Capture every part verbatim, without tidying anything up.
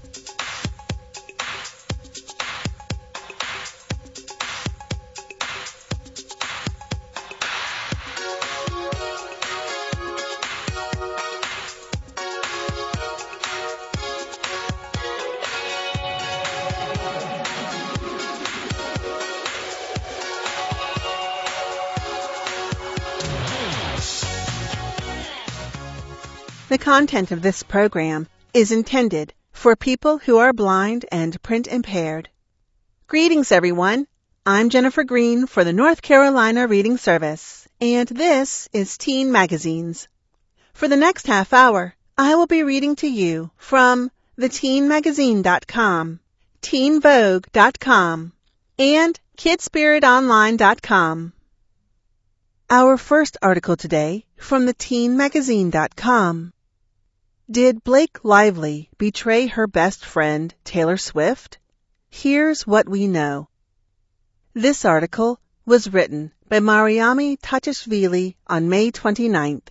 The content of this program is intended for people who are blind and print impaired. Greetings, everyone. I'm Jennifer Green for the North Carolina Reading Service, and this is Teen Magazines. For the next half hour, I will be reading to you from the teen magazine dot com, teen vogue dot com, and kidspirit online dot com. Our first article today from the teen magazine dot com. Did Blake Lively betray her best friend, Taylor Swift? Here's what we know. This article was written by Mariami Tatishvili on May twenty-ninth.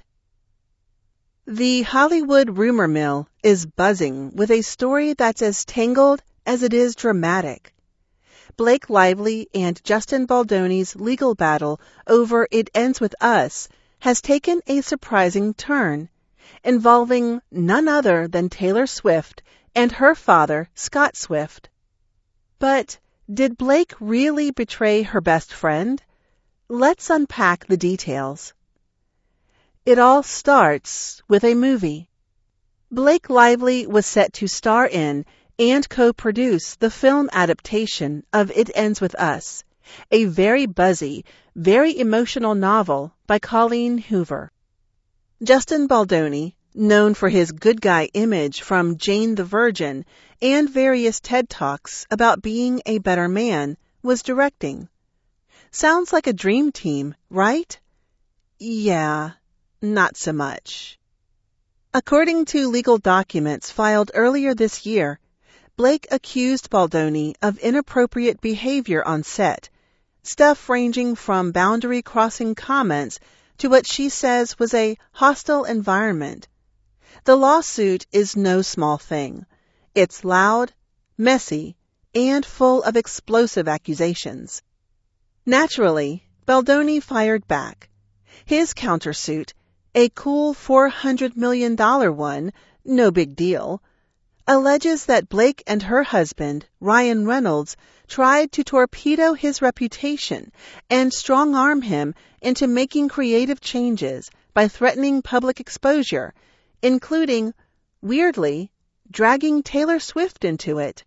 The Hollywood rumor mill is buzzing with a story that's as tangled as it is dramatic. Blake Lively and Justin Baldoni's legal battle over It Ends With Us has taken a surprising turn, involving none other than Taylor Swift and her father, Scott Swift. But did Blake really betray her best friend? Let's unpack the details. It all starts with a movie. Blake Lively was set to star in and co-produce the film adaptation of It Ends With Us, a very buzzy, very emotional novel by Colleen Hoover. Justin Baldoni, known for his good guy image from Jane the Virgin and various TED Talks about being a better man, was directing. Sounds like a dream team, right? Yeah, not so much. According to legal documents filed earlier this year, Blake accused Baldoni of inappropriate behavior on set, stuff ranging from boundary-crossing comments to what she says was a hostile environment. The lawsuit is no small thing. It's loud, messy, and full of explosive accusations. Naturally, Baldoni fired back. His countersuit, a cool four hundred million dollars one, no big deal, alleges that Blake and her husband, Ryan Reynolds, tried to torpedo his reputation and strong-arm him into making creative changes by threatening public exposure, including, weirdly, dragging Taylor Swift into it.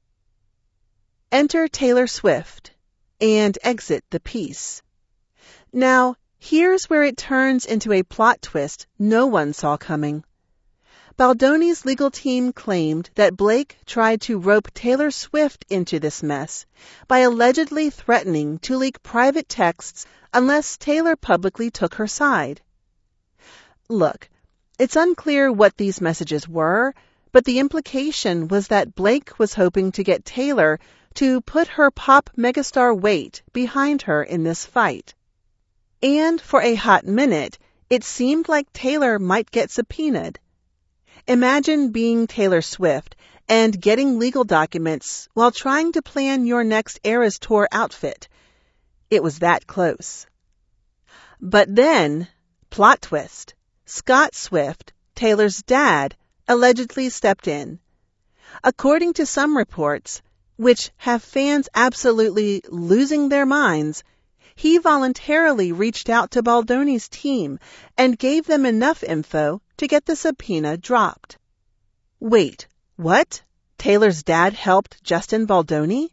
Enter Taylor Swift, and exit the piece. Now, here's where it turns into a plot twist no one saw coming. Baldoni's legal team claimed that Blake tried to rope Taylor Swift into this mess by allegedly threatening to leak private texts unless Taylor publicly took her side. Look, it's unclear what these messages were, but the implication was that Blake was hoping to get Taylor to put her pop megastar weight behind her in this fight. And for a hot minute, it seemed like Taylor might get subpoenaed. Imagine being Taylor Swift and getting legal documents while trying to plan your next Eras Tour outfit. It was that close. But then, plot twist, Scott Swift, Taylor's dad, allegedly stepped in. According to some reports, which have fans absolutely losing their minds, he voluntarily reached out to Baldoni's team and gave them enough info to get the subpoena dropped. Wait, what? Taylor's dad helped Justin Baldoni?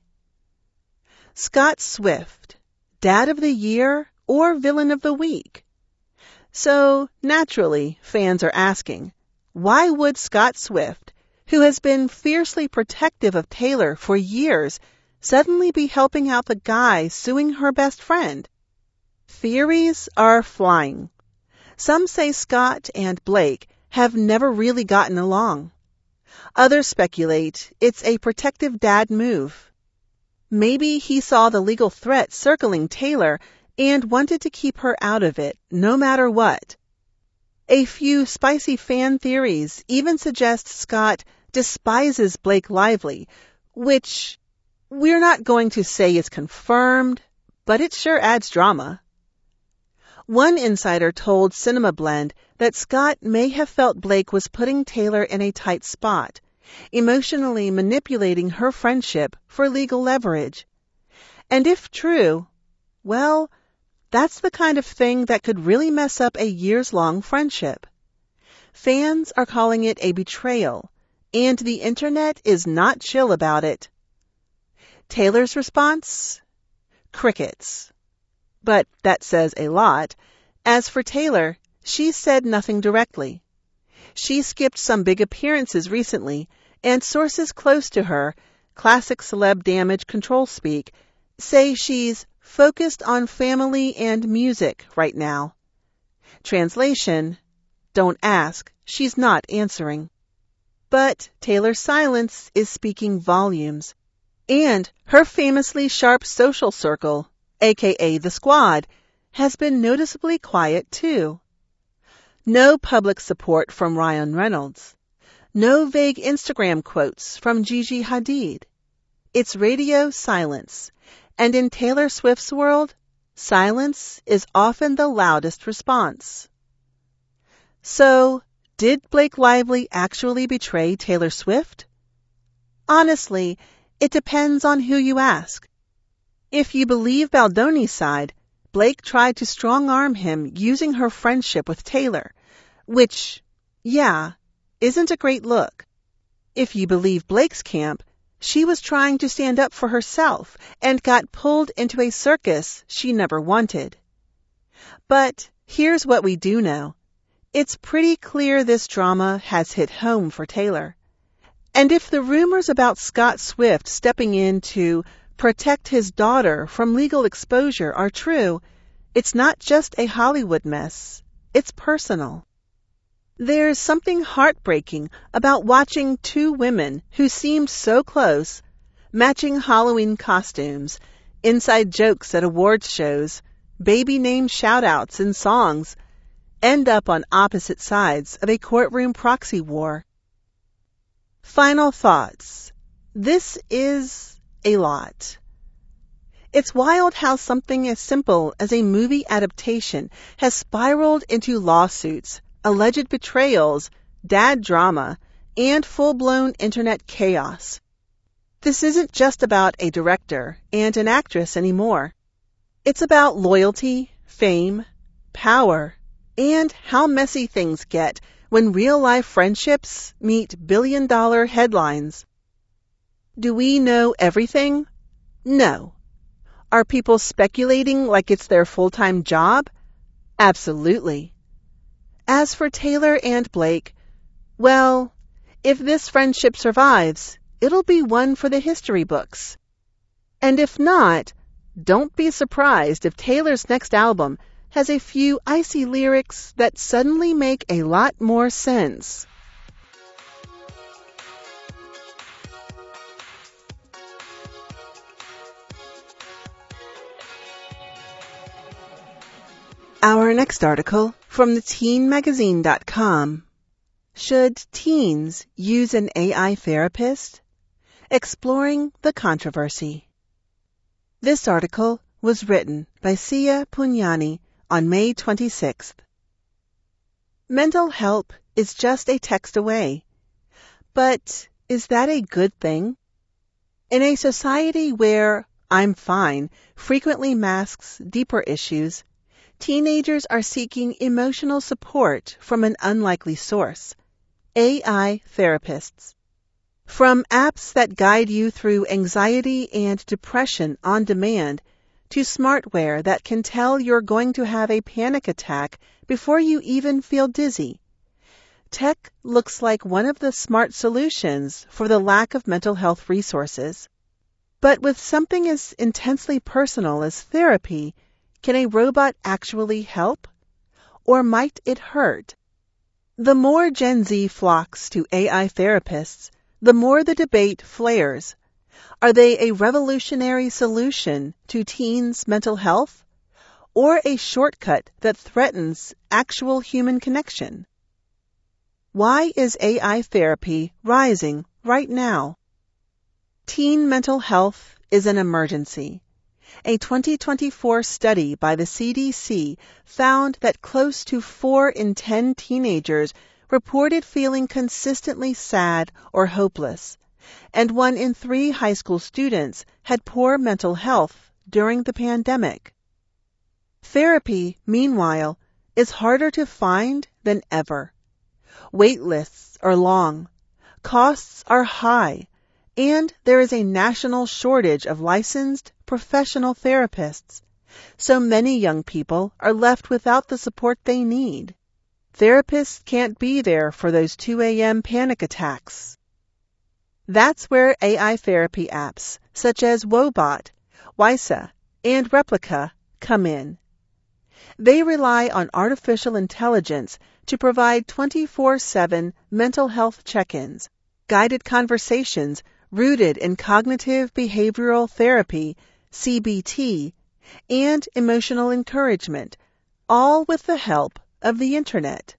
Scott Swift, Dad of the Year or Villain of the Week? So, naturally, fans are asking, why would Scott Swift, who has been fiercely protective of Taylor for years, suddenly be helping out the guy suing her best friend? Theories are flying. Some say Scott and Blake have never really gotten along. Others speculate it's a protective dad move. Maybe he saw the legal threat circling Taylor and wanted to keep her out of it, no matter what. A few spicy fan theories even suggest Scott despises Blake Lively, which we're not going to say is confirmed, but it sure adds drama. One insider told Cinema Blend that Scott may have felt Blake was putting Taylor in a tight spot, emotionally manipulating her friendship for legal leverage. And if true, well, that's the kind of thing that could really mess up a years-long friendship. Fans are calling it a betrayal, and the internet is not chill about it. Taylor's response? Crickets. But that says a lot. As for Taylor, she said nothing directly. She skipped some big appearances recently, and sources close to her, classic celeb damage control speak, say she's focused on family and music right now. Translation, don't ask, she's not answering. But Taylor's silence is speaking volumes. And her famously sharp social circle, aka the Squad, has been noticeably quiet too. No public support from Ryan Reynolds. No vague Instagram quotes from Gigi Hadid. It's radio silence. And in Taylor Swift's world, silence is often the loudest response. So, did Blake Lively actually betray Taylor Swift? Honestly, it depends on who you ask. If you believe Baldoni's side, Blake tried to strong-arm him using her friendship with Taylor, which, yeah, isn't a great look. If you believe Blake's camp, she was trying to stand up for herself and got pulled into a circus she never wanted. But here's what we do know. It's pretty clear this drama has hit home for Taylor. And if the rumors about Scott Swift stepping in to protect his daughter from legal exposure are true, it's not just a Hollywood mess, it's personal. There's something heartbreaking about watching two women who seemed so close, matching Halloween costumes, inside jokes at awards shows, baby name shout-outs in songs, end up on opposite sides of a courtroom proxy war. Final thoughts. This is a lot. It's wild how something as simple as a movie adaptation has spiraled into lawsuits, alleged betrayals, dad drama, and full-blown internet chaos. This isn't just about a director and an actress anymore. It's about loyalty, fame, power, and how messy things get when real-life friendships meet billion-dollar headlines. Do we know everything? No. Are people speculating like it's their full-time job? Absolutely. As for Taylor and Blake, well, if this friendship survives, it'll be one for the history books. And if not, don't be surprised if Taylor's next album has a few icy lyrics that suddenly make a lot more sense. Our next article from the teen magazine dot com. Should teens use an A I therapist? Exploring the controversy. This article was written by Sia Pugnani on May twenty-sixth. Mental help is just a text away. But is that a good thing? In a society where "I'm fine" frequently masks deeper issues, teenagers are seeking emotional support from an unlikely source, A I therapists. From apps that guide you through anxiety and depression on demand, to smartware that can tell you're going to have a panic attack before you even feel dizzy. Tech looks like one of the smart solutions for the lack of mental health resources. But with something as intensely personal as therapy, can a robot actually help? Or might it hurt? The more Gen Z flocks to A I therapists, the more the debate flares. Are they a revolutionary solution to teens' mental health? Or a shortcut that threatens actual human connection? Why is A I therapy rising right now? Teen mental health is an emergency. A twenty twenty-four study by the C D C found that close to four in ten teenagers reported feeling consistently sad or hopeless, and one in three high school students had poor mental health during the pandemic. Therapy, meanwhile, is harder to find than ever. Wait lists are long, costs are high, and there is a national shortage of licensed professional therapists. So many young people are left without the support they need. Therapists can't be there for those two a.m. panic attacks. That's where A I therapy apps such as Woebot, Wysa, and Replica come in. They rely on artificial intelligence to provide twenty-four seven mental health check-ins, guided conversations rooted in cognitive behavioral therapy, C B T, and emotional encouragement, all with the help of the Internet.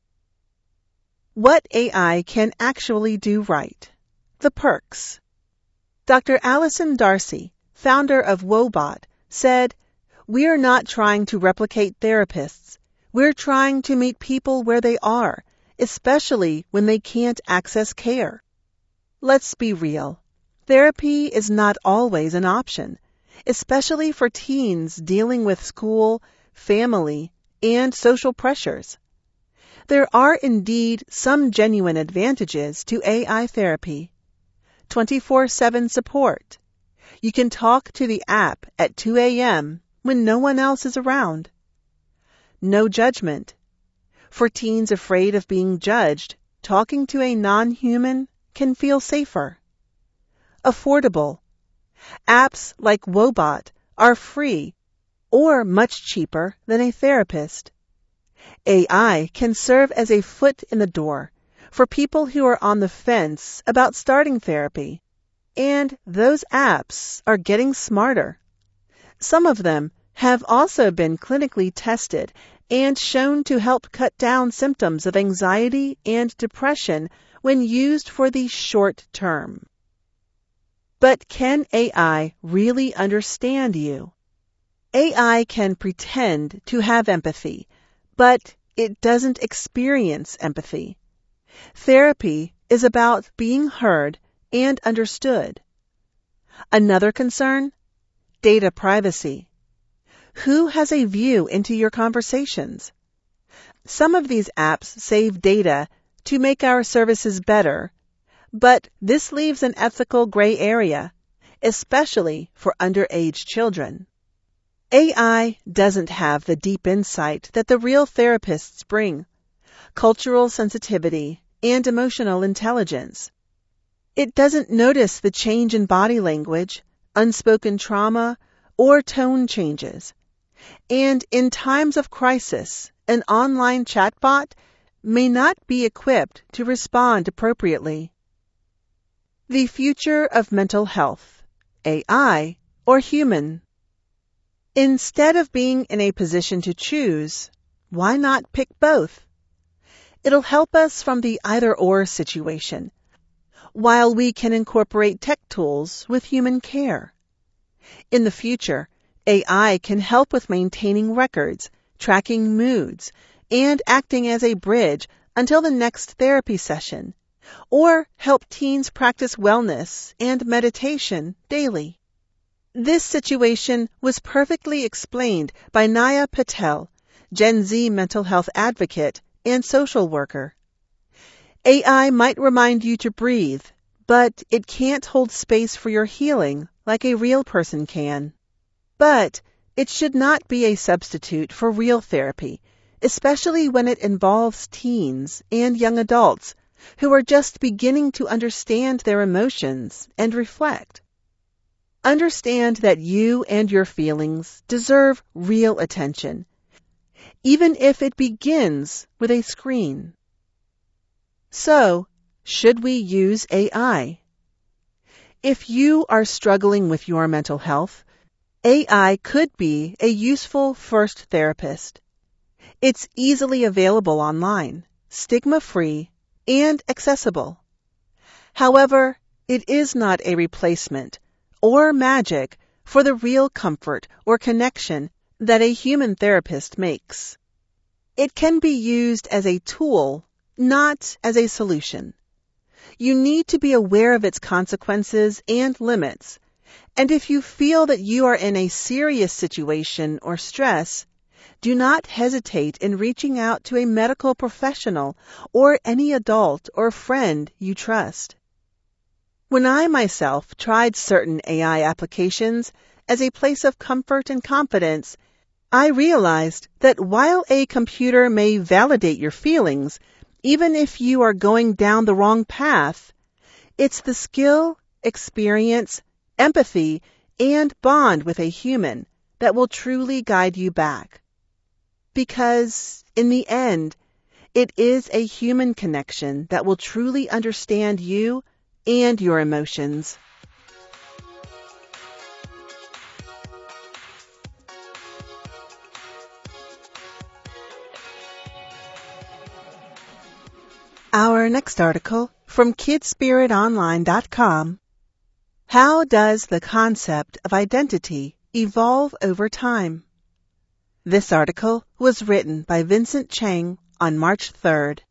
What A I can actually do right. The perks. Doctor Allison Darcy, founder of Woebot, said, "We're not trying to replicate therapists. We're trying to meet people where they are, especially when they can't access care." Let's be real. Therapy is not always an option, especially for teens dealing with school, family, and social pressures. There are indeed some genuine advantages to A I therapy. twenty-four seven support. You can talk to the app at two a.m. when no one else is around. No judgment. For teens afraid of being judged, talking to a non-human can feel safer. Affordable. Apps like Woebot are free or much cheaper than a therapist. A I can serve as a foot in the door for people who are on the fence about starting therapy, and those apps are getting smarter. Some of them have also been clinically tested and shown to help cut down symptoms of anxiety and depression when used for the short term. But can A I really understand you? A I can pretend to have empathy, but it doesn't experience empathy. Therapy is about being heard and understood. Another concern? Data privacy. Who has a view into your conversations? Some of these apps save data to make our services better, but this leaves an ethical gray area, especially for underage children. A I doesn't have the deep insight that the real therapists bring, cultural sensitivity, and emotional intelligence. It doesn't notice the change in body language, unspoken trauma, or tone changes. And in times of crisis, an online chatbot may not be equipped to respond appropriately. The future of mental health, A I or human? Instead of being in a position to choose, why not pick both? It'll help us from the either-or situation, while we can incorporate tech tools with human care. In the future, A I can help with maintaining records, tracking moods, and acting as a bridge until the next therapy session, or help teens practice wellness and meditation daily. This situation was perfectly explained by Naya Patel, Gen Z mental health advocate and social worker. A I might remind you to breathe, but it can't hold space for your healing like a real person can. But it should not be a substitute for real therapy, especially when it involves teens and young adults who are just beginning to understand their emotions and reflect. Understand that you and your feelings deserve real attention, even if it begins with a screen. So, should we use A I? If you are struggling with your mental health, A I could be a useful first therapist. It's easily available online, stigma-free, and accessible. However, it is not a replacement or magic for the real comfort or connection that a human therapist makes. It can be used as a tool, not as a solution. You need to be aware of its consequences and limits, and if you feel that you are in a serious situation or stress, do not hesitate in reaching out to a medical professional or any adult or friend you trust. When I myself tried certain A I applications as a place of comfort and confidence, I realized that while a computer may validate your feelings, even if you are going down the wrong path, it's the skill, experience, empathy, and bond with a human that will truly guide you back. Because, in the end, it is a human connection that will truly understand you and your emotions. Our next article from kid spirit online dot com. How does the concept of identity evolve over time? This article was written by Vincent Chang on March third.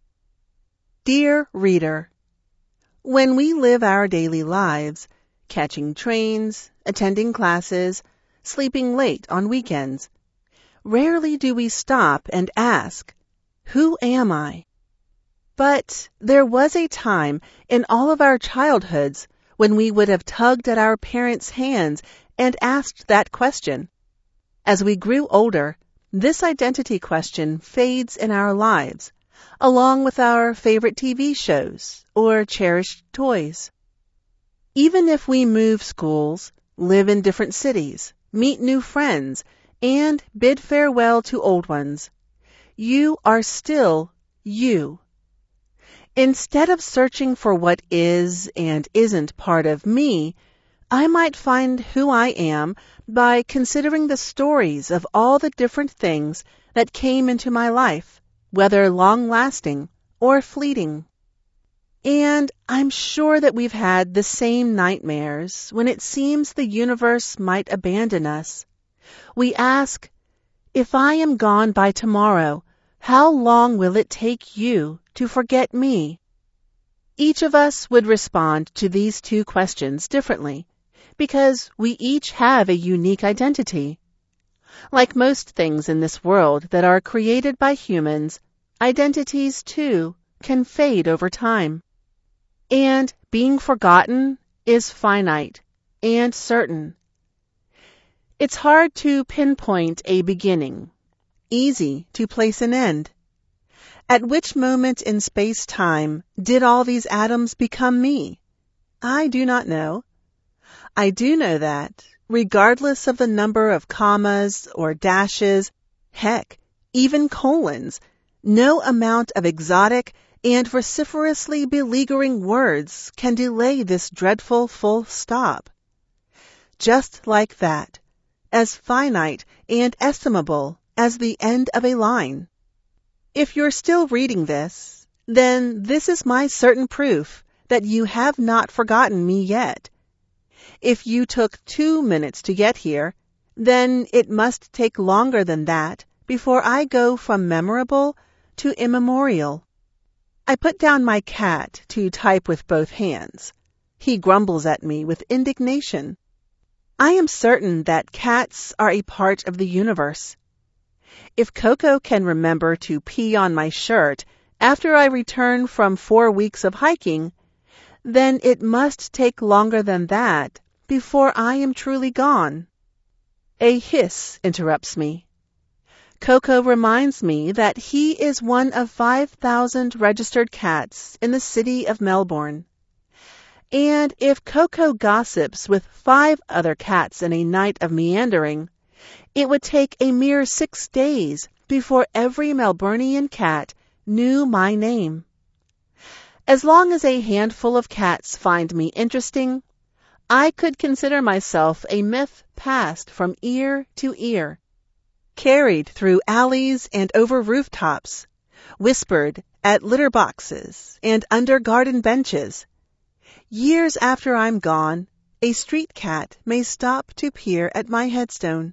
Dear reader, when we live our daily lives, catching trains, attending classes, sleeping late on weekends, rarely do we stop and ask, who am I? But there was a time in all of our childhoods when we would have tugged at our parents' hands and asked that question. As we grew older, this identity question fades in our lives, along with our favorite T V shows or cherished toys. Even if we move schools, live in different cities, meet new friends, and bid farewell to old ones, you are still you. Instead of searching for what is and isn't part of me, I might find who I am by considering the stories of all the different things that came into my life, whether long-lasting or fleeting. And I'm sure that we've had the same nightmares when it seems the universe might abandon us. We ask, if I am gone by tomorrow, how long will it take you to forget me? Each of us would respond to these two questions differently, because we each have a unique identity. Like most things in this world that are created by humans, identities, too, can fade over time. And being forgotten is finite and certain. It's hard to pinpoint a beginning, easy to place an end. At which moment in space-time did all these atoms become me? I do not know. I do know that, regardless of the number of commas or dashes, heck, even colons, no amount of exotic and vociferously beleaguering words can delay this dreadful full stop. Just like that, as finite and estimable as the end of a line. If you're still reading this, then this is my certain proof that you have not forgotten me yet. If you took two minutes to get here, then it must take longer than that before I go from memorable to immemorial. I put down my cat to type with both hands. He grumbles at me with indignation. I am certain that cats are a part of the universe. If Coco can remember to pee on my shirt after I return from four weeks of hiking, then it must take longer than that before I am truly gone. A hiss interrupts me. Coco reminds me that he is one of five thousand registered cats in the city of Melbourne. And if Coco gossips with five other cats in a night of meandering, it would take a mere six days before every Melburnian cat knew my name. As long as a handful of cats find me interesting, I could consider myself a myth passed from ear to ear, carried through alleys and over rooftops, whispered at litter boxes and under garden benches. Years after I'm gone, a street cat may stop to peer at my headstone.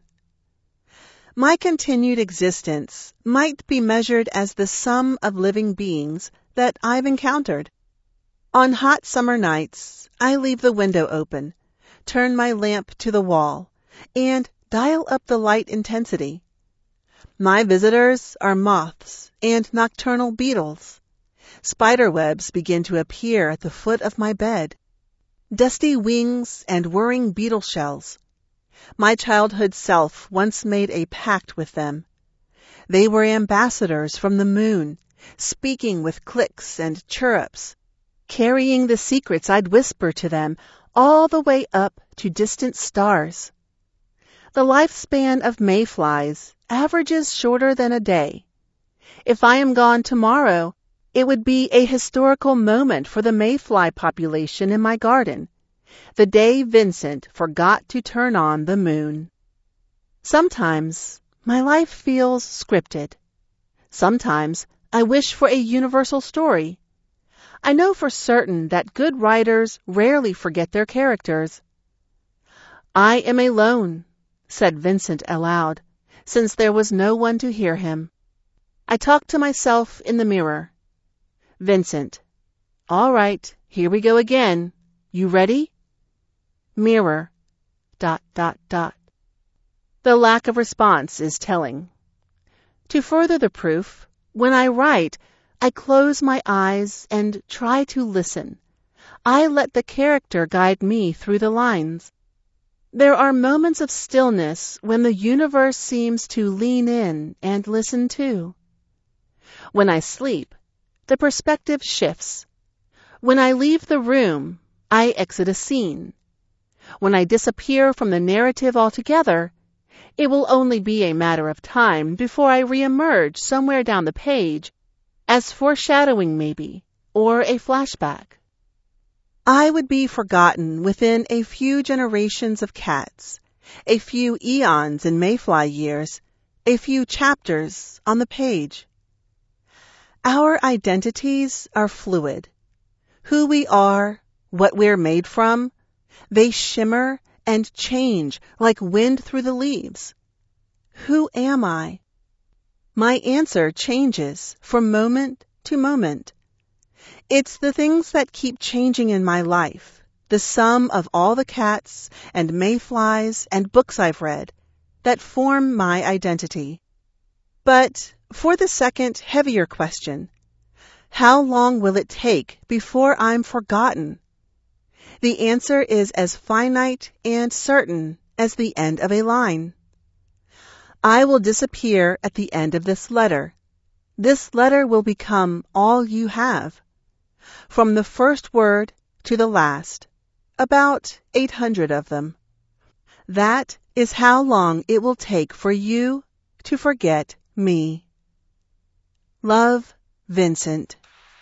My continued existence might be measured as the sum of living beings that I've encountered. On hot summer nights, I leave the window open, turn my lamp to the wall, and dial up the light intensity. My visitors are moths and nocturnal beetles. Spiderwebs begin to appear at the foot of my bed. Dusty wings and whirring beetle shells. My childhood self once made a pact with them. They were ambassadors from the moon, speaking with clicks and chirrups, carrying the secrets I'd whisper to them all the way up to distant stars. The lifespan of mayflies averages shorter than a day. If I am gone tomorrow, it would be a historical moment for the mayfly population in my garden, the day Vincent forgot to turn on the moon. Sometimes my life feels scripted. Sometimes I wish for a universal story. I know for certain that good writers rarely forget their characters. "I am alone," said Vincent aloud, since there was no one to hear him. I talked to myself in the mirror. Vincent: "All right, here we go again. You ready?" Mirror. Dot, dot, dot. The lack of response is telling. To further the proof, when I write, I close my eyes and try to listen. I let the character guide me through the lines. There are moments of stillness when the universe seems to lean in and listen too. When I sleep, the perspective shifts. When I leave the room, I exit a scene. When I disappear from the narrative altogether, it will only be a matter of time before I reemerge somewhere down the page, as foreshadowing maybe, or a flashback. I would be forgotten within a few generations of cats, a few eons in mayfly years, a few chapters on the page. Our identities are fluid. Who we are, what we're made from, they shimmer and change like wind through the leaves. Who am I? My answer changes from moment to moment. It's the things that keep changing in my life, the sum of all the cats and mayflies and books I've read, that form my identity. But for the second, heavier question, how long will it take before I'm forgotten? The answer is as finite and certain as the end of a line. I will disappear at the end of this letter. This letter will become all you have. From the first word to the last, about eight hundred of them. That is how long it will take for you to forget me. Love, Vincent.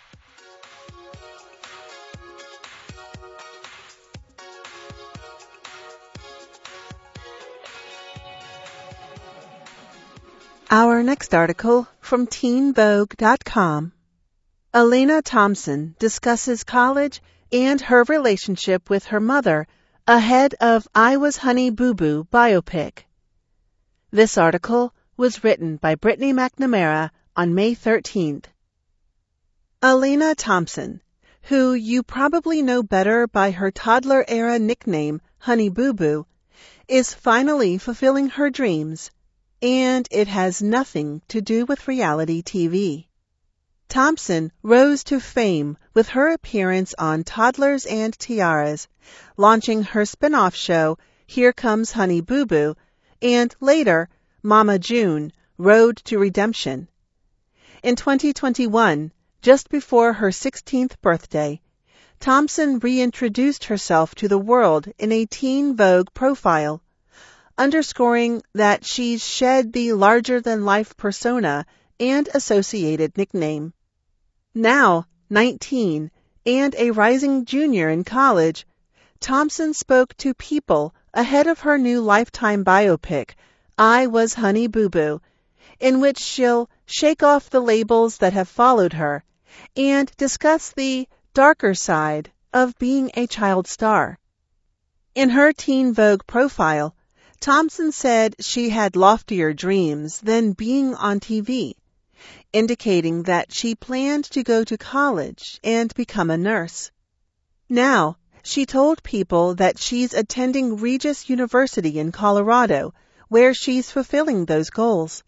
Our next article from teen vogue dot com. Elena Thompson discusses college and her relationship with her mother ahead of I Was Honey Boo Boo biopic. This article was written by Brittany McNamara on May thirteenth. Elena Thompson, who you probably know better by her toddler-era nickname Honey Boo Boo, is finally fulfilling her dreams, and it has nothing to do with reality T V. Thompson rose to fame with her appearance on Toddlers and Tiaras, launching her spin-off show Here Comes Honey Boo Boo, and later Mama June, Road to Redemption. In twenty twenty-one, just before her sixteenth birthday, Thompson reintroduced herself to the world in a Teen Vogue profile, underscoring that she's shed the larger-than-life persona and associated nickname. Now nineteen and a rising junior in college, Thompson spoke to People ahead of her new Lifetime biopic, I Was Honey Boo Boo, in which she'll shake off the labels that have followed her, and discuss the darker side of being a child star. In her Teen Vogue profile, Thompson said she had loftier dreams than being on T V, indicating that she planned to go to college and become a nurse. Now, she told people that she's attending Regis University in Colorado, where she's fulfilling those goals.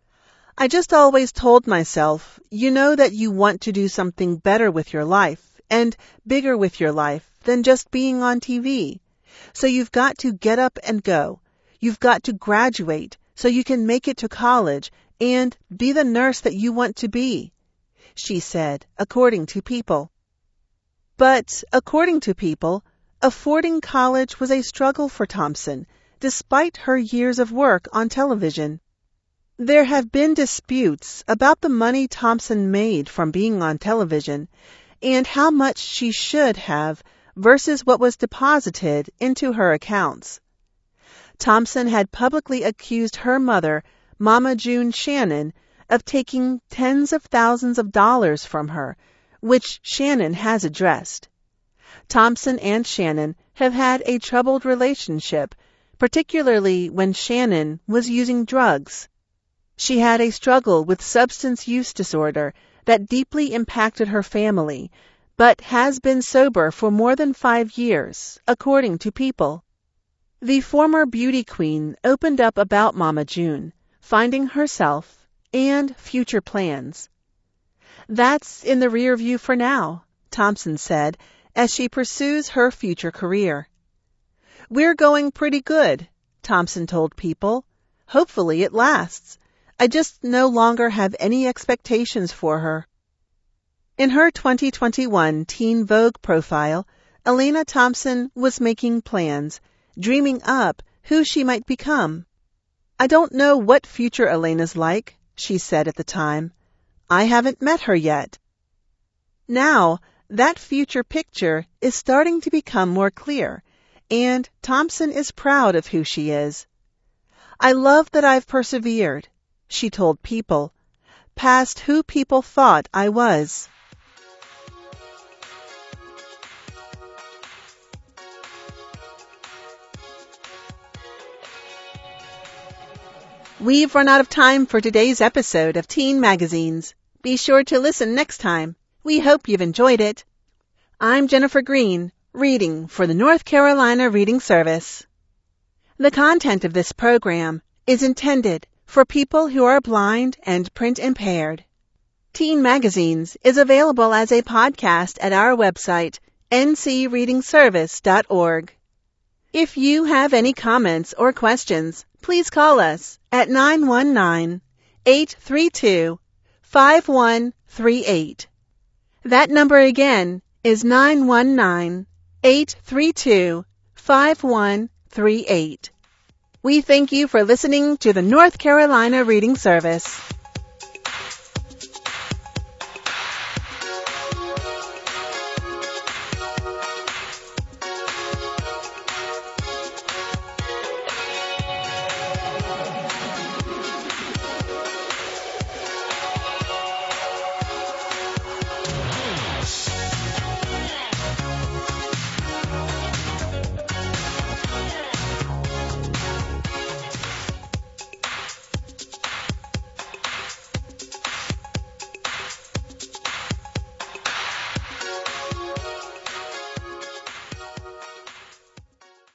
I just always told myself, you know that you want to do something better with your life and bigger with your life than just being on T V. So you've got to get up and go. You've got to graduate so you can make it to college and be the nurse that you want to be, she said, according to People. But according to People, affording college was a struggle for Thompson, despite her years of work on television. There have been disputes about the money Thompson made from being on television and how much she should have versus what was deposited into her accounts. Thompson had publicly accused her mother, Mama June Shannon, of taking tens of thousands of dollars from her, which Shannon has addressed. Thompson and Shannon have had a troubled relationship, particularly when Shannon was using drugs. She had a struggle with substance use disorder that deeply impacted her family, but has been sober for more than five years, according to People. The former beauty queen opened up about Mama June, finding herself, and future plans. That's in the rear view for now, Thompson said, as she pursues her future career. We're going pretty good, Thompson told People. Hopefully it lasts. I just no longer have any expectations for her. In her twenty twenty-one Teen Vogue profile, Elena Thompson was making plans, dreaming up who she might become. I don't know what future Elena's like, she said at the time. I haven't met her yet. Now, that future picture is starting to become more clear, and Thompson is proud of who she is. I love that I've persevered, she told People, past who people thought I was. We've run out of time for today's episode of Teen Magazines. Be sure to listen next time. We hope you've enjoyed it. I'm Jennifer Green, reading for the North Carolina Reading Service. The content of this program is intended for people who are blind and print impaired. Teen Magazines is available as a podcast at our website, n c reading service dot org. If you have any comments or questions, please call us at nine one nine, eight three two, five one three eight. That number again is nine one nine, eight three two, five one three eight. We thank you for listening to the North Carolina Reading Service.